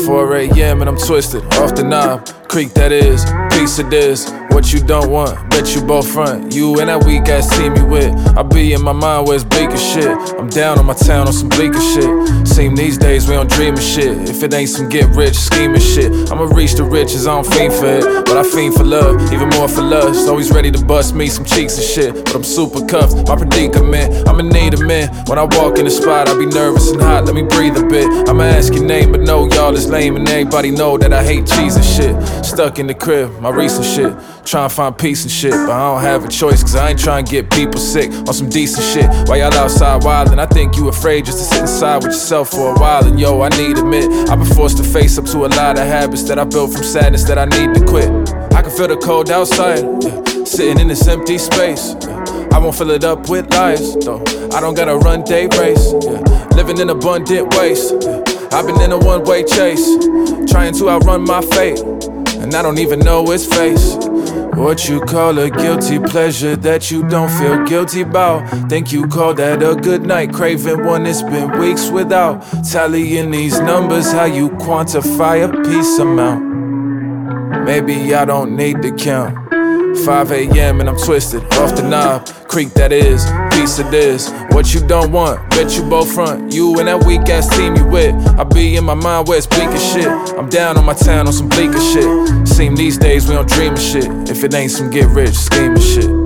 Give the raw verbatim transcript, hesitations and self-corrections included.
four A M and I'm twisted, off the knob, creek that is, piece of this. What you don't want, bet you both front. You and that weak ass team you with. I be in my mind where it's bleak as shit. I'm down on my town on some bleaker shit. Seem these days we don't dream of shit. If it ain't some get rich, scheming shit, I'ma reach the riches, I don't fiend for it. But I fiend for love, even more for lust. Always ready to bust me some cheeks and shit. But I'm super cuffed, my predicament, I'ma need a man. When I walk in the spot, I be nervous and hot, let me breathe a bit. I'ma ask your name, but no, y'all is lame. And everybody know that I hate cheese and shit. Stuck in the crib, my recent shit. Trying to find peace and shit, but I don't have a choice, cause I ain't trying to get people sick on some decent shit. While y'all outside wildin', I think you afraid just to sit inside with yourself for a while. And yo, I need to admit, I've been forced to face up to a lot of habits that I built from sadness that I need to quit. I can feel the cold outside, yeah, sitting in this empty space, yeah. I won't fill it up with lies, though. I don't gotta run day race, yeah. Living in abundant waste, yeah. I've been in a one-way chase, trying to outrun my fate, and I don't even know its face. What you call a guilty pleasure that you don't feel guilty about. Think you call that a good night, craving one it's been weeks without. Tallying these numbers, how you quantify a piece amount. Maybe I don't need to count. five A M and I'm twisted, off the knob, creek that is, piece of this. What you don't want, bet you both front. You and that weak ass team you with. I be in my mind where it's bleak as shit. I'm down on my town on some bleaker shit. Seem these days we don't dream of shit. If it ain't some get rich, scheming shit.